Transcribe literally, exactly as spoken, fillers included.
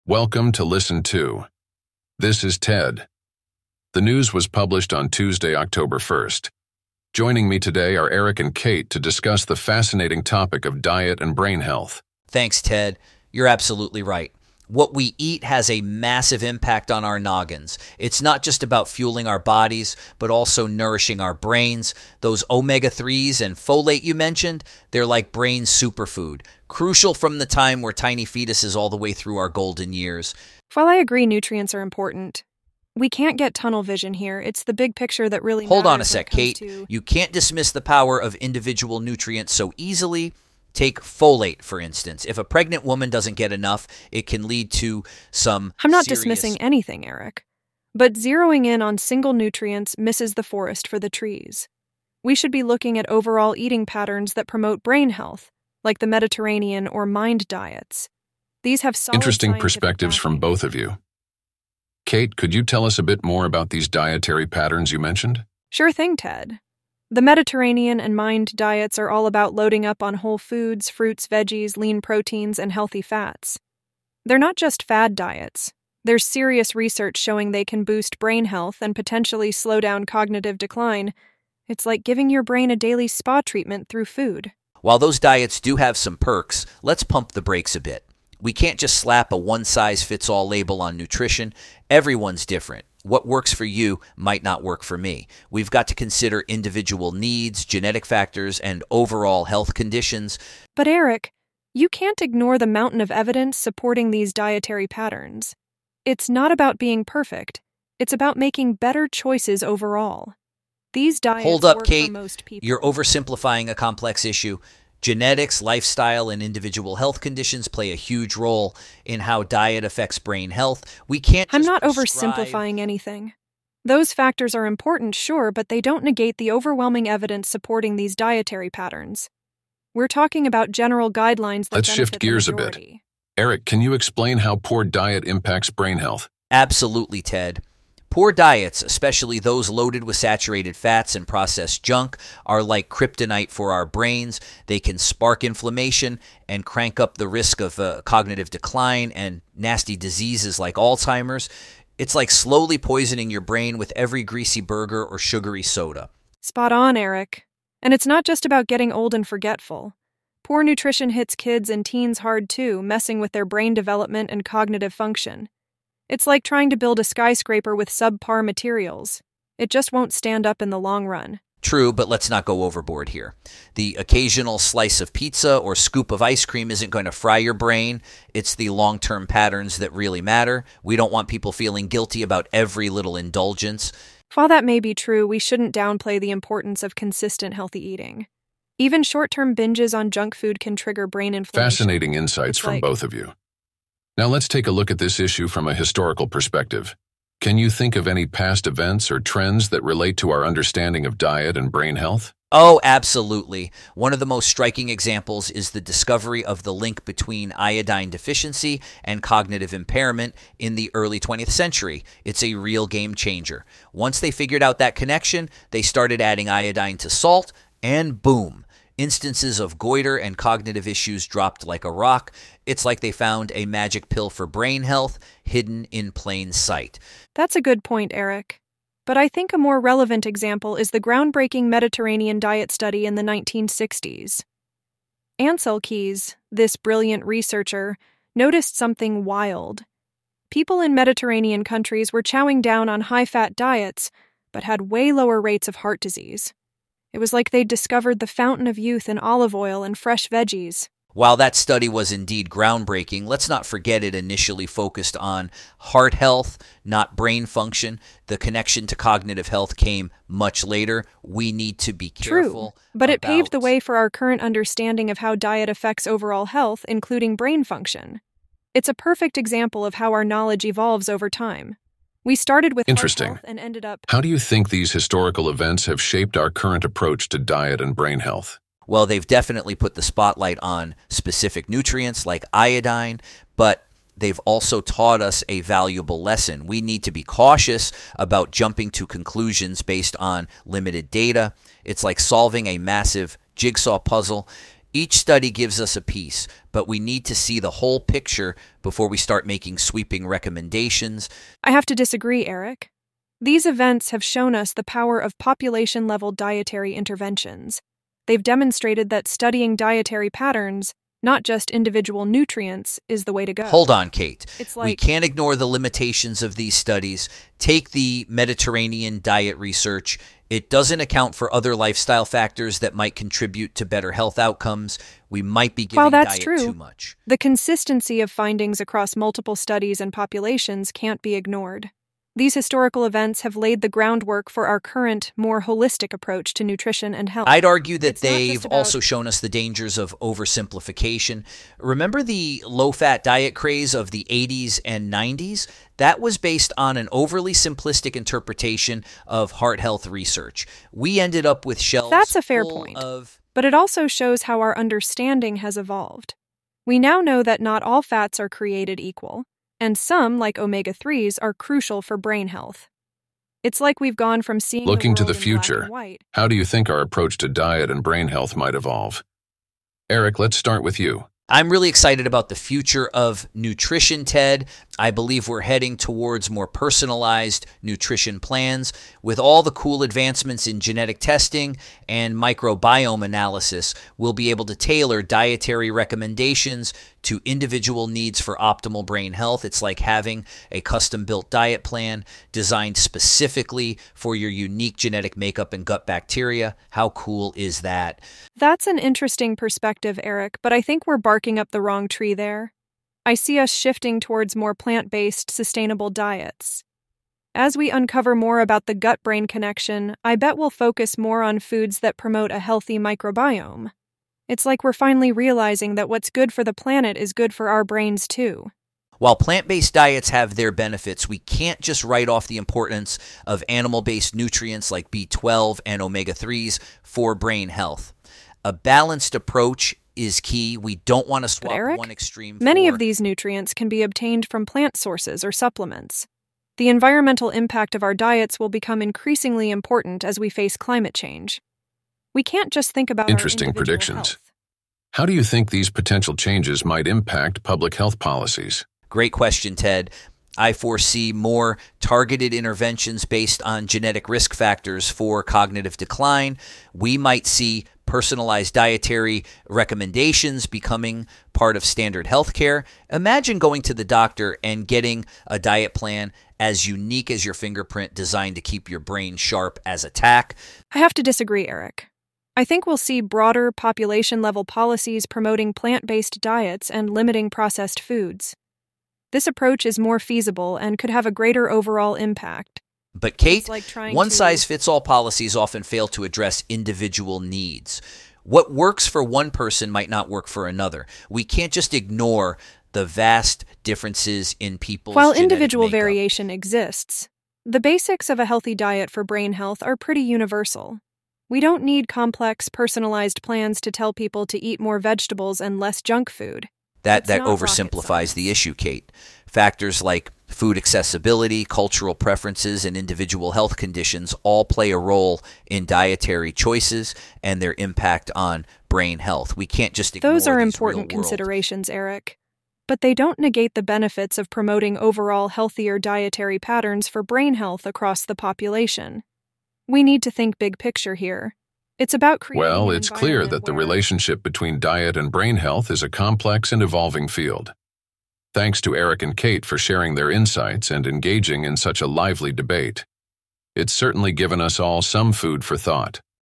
Welcome to Listen To. This is Ted. The news was published on Tuesday, October first. Joining me today are Eric and Kate to discuss the fascinating topic of diet and brain health. Thanks, Ted. You're absolutely right. What we eat has a massive impact on our noggins. It's not just about fueling our bodies, but also nourishing our brains. Those omega threes and folate you mentioned, they're like brain superfood, crucial from the time we're tiny fetuses all the way through our golden years. While I agree nutrients are important, we can't get tunnel vision here. It's the big picture that really Hold matters. on a sec, Kate. To... You can't dismiss the power of individual nutrients so easily. Take folate, for instance. If a pregnant woman doesn't get enough, it can lead to some I'm not serious... dismissing anything, Eric. But zeroing in on single nutrients misses the forest for the trees. We should be looking at overall eating patterns that promote brain health, like the Mediterranean or MIND diets. These have solid Interesting scientific perspectives backing. from both of you. Kate, could you tell us a bit more about these dietary patterns you mentioned? Sure thing, Ted. The Mediterranean and MIND diets are all about loading up on whole foods, fruits, veggies, lean proteins, and healthy fats. They're not just fad diets. There's serious research showing they can boost brain health and potentially slow down cognitive decline. It's like giving your brain a daily spa treatment through food. While those diets do have some perks, let's pump the brakes a bit. We can't just slap a one-size-fits-all label on nutrition. Everyone's different. What works for you might not work for me. We've got to consider individual needs, genetic factors, and overall health conditions. But Eric, you can't ignore the mountain of evidence supporting these dietary patterns. It's not about being perfect. It's about making better choices overall. These diets Hold up, work Kate. for most people. You're oversimplifying a complex issue. Genetics, lifestyle, and individual health conditions play a huge role in how diet affects brain health. We can't just I'm not prescribe... oversimplifying anything. Those factors are important, sure, but they don't negate the overwhelming evidence supporting these dietary patterns. We're talking about general guidelines that Let's benefit shift the gears a bit. majority. Eric, can you explain how poor diet impacts brain health? Absolutely, Ted. Poor diets, especially those loaded with saturated fats and processed junk, are like kryptonite for our brains. They can spark inflammation and crank up the risk of uh, cognitive decline and nasty diseases like Alzheimer's. It's like slowly poisoning your brain with every greasy burger or sugary soda. Spot on, Eric. And it's not just about getting old and forgetful. Poor nutrition hits kids and teens hard too, messing with their brain development and cognitive function. It's like trying to build a skyscraper with subpar materials. It just won't stand up in the long run. True, but let's not go overboard here. The occasional slice of pizza or scoop of ice cream isn't going to fry your brain. It's the long-term patterns that really matter. We don't want people feeling guilty about every little indulgence. While that may be true, we shouldn't downplay the importance of consistent healthy eating. Even short-term binges on junk food can trigger brain inflammation. Fascinating insights It's from like... both of you. Now let's take a look at this issue from a historical perspective. Can you think of any past events or trends that relate to our understanding of diet and brain health? Oh, absolutely. One of the most striking examples is the discovery of the link between iodine deficiency and cognitive impairment in the early twentieth century. It's a real game changer. Once they figured out that connection, they started adding iodine to salt, and boom. Instances of goiter and cognitive issues dropped like a rock. It's like they found a magic pill for brain health hidden in plain sight. That's a good point, Eric. But I think a more relevant example is the groundbreaking Mediterranean diet study in the nineteen sixties. Ancel Keys, this brilliant researcher, noticed something wild. People in Mediterranean countries were chowing down on high-fat diets, but had way lower rates of heart disease. It was like they'd discovered the fountain of youth in olive oil and fresh veggies. While that study was indeed groundbreaking, let's not forget it initially focused on heart health, not brain function. The connection to cognitive health came much later. We need to be careful. True, but it about... paved the way for our current understanding of how diet affects overall health, including brain function. It's a perfect example of how our knowledge evolves over time. We started with Interesting. heart health and ended up... How do you think these historical events have shaped our current approach to diet and brain health? Well, they've definitely put the spotlight on specific nutrients like iodine, but they've also taught us a valuable lesson. We need to be cautious about jumping to conclusions based on limited data. It's like solving a massive jigsaw puzzle. Each study gives us a piece, but we need to see the whole picture before we start making sweeping recommendations. I have to disagree, Eric. These events have shown us the power of population-level dietary interventions. They've demonstrated that studying dietary patterns, not just individual nutrients, is the way to go. Hold on, Kate. It's like, we can't ignore the limitations of these studies. Take the Mediterranean diet research. It doesn't account for other lifestyle factors that might contribute to better health outcomes. We might be giving while that's diet true, too much. The consistency of findings across multiple studies and populations can't be ignored. These historical events have laid the groundwork for our current, more holistic approach to nutrition and health. I'd argue that It's not they've just about- also shown us the dangers of oversimplification. Remember the low-fat diet craze of the eighties and nineties? That was based on an overly simplistic interpretation of heart health research. We ended up with shelves That's a fair full point. of... But it also shows how our understanding has evolved. We now know that not all fats are created equal, and some, like omega threes, are crucial for brain health. It's like we've gone from seeing Looking to the the world in black future, and white. how do you think our approach to diet and brain health might evolve? Eric, let's start with you. I'm really excited about the future of nutrition, Ted. I believe we're heading towards more personalized nutrition plans. With all the cool advancements in genetic testing and microbiome analysis, we'll be able to tailor dietary recommendations to individual needs for optimal brain health. It's like having a custom-built diet plan designed specifically for your unique genetic makeup and gut bacteria. How cool is that? That's an interesting perspective, Eric, but I think we're barking up the wrong tree there. I see us shifting towards more plant-based, sustainable diets. As we uncover more about the gut-brain connection, I bet we'll focus more on foods that promote a healthy microbiome. It's like we're finally realizing that what's good for the planet is good for our brains, too. While plant-based diets have their benefits, we can't just write off the importance of animal-based nutrients like B twelve and omega threes for brain health. A balanced approach is key. We don't want to swap But Eric, one extreme many for... of these nutrients can be obtained from plant sources or supplements. The environmental impact of our diets will become increasingly important as we face climate change. We can't just think about Interesting our individual predictions. health. How do you think these potential changes might impact public health policies? Great question, Ted. I foresee more targeted interventions based on genetic risk factors for cognitive decline. We might see personalized dietary recommendations becoming part of standard healthcare. Imagine going to the doctor and getting a diet plan as unique as your fingerprint designed to keep your brain sharp as a tack. I have to disagree, Eric. I think we'll see broader population-level policies promoting plant-based diets and limiting processed foods. This approach is more feasible and could have a greater overall impact. But Kate, It's like trying one to- size fits all policies often fail to address individual needs. What works for one person might not work for another. We can't just ignore the vast differences in people's While genetic individual makeup. variation exists, the basics of a healthy diet for brain health are pretty universal. We don't need complex, personalized plans to tell people to eat more vegetables and less junk food. That It's that not rocket oversimplifies the science. issue, Kate. Factors like food accessibility, cultural preferences, and individual health conditions all play a role in dietary choices and their impact on brain health. We can't just ignore Those are these important real-world- considerations, Eric. But they don't negate the benefits of promoting overall healthier dietary patterns for brain health across the population. We need to think big picture here. It's about creating Well, an it's clear environment that the where- relationship between diet and brain health is a complex and evolving field. Thanks to Eric and Kate for sharing their insights and engaging in such a lively debate. It's certainly given us all some food for thought.